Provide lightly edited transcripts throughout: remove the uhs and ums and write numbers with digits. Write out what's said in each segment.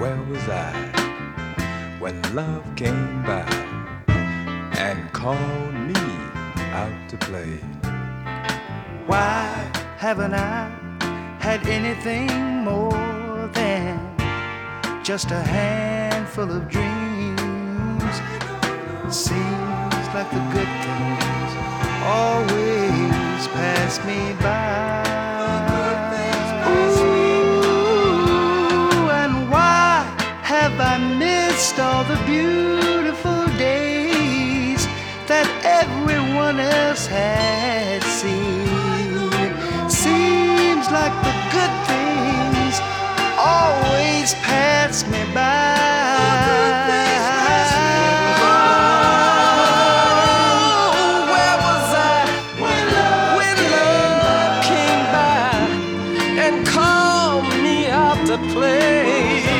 where was I when love came by and called me out to play? Why haven't I had anything more than just a handful of dreams? Seems like the good things always pass me by. Ooh, and why have I missed all the beautiful days that everyone else had seen? Seems like the good things always pass me by. Where was I when love came by and called me out to play?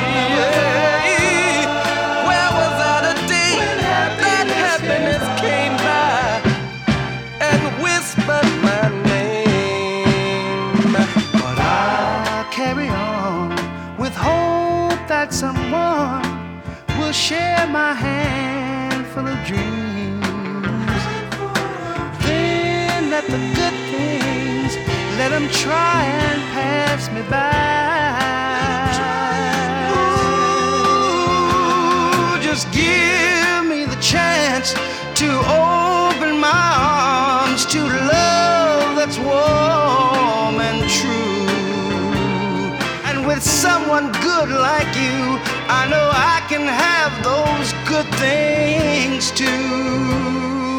Where was I the day that happiness came by and whispered my name? But I'll carry on with hope that someone will share my handful of dreams. Then let the good things, let them try and pass me by. Ooh, just give me the chance to open my arms to love that's warm and true. And with someone good like you, I know I can have those good things too.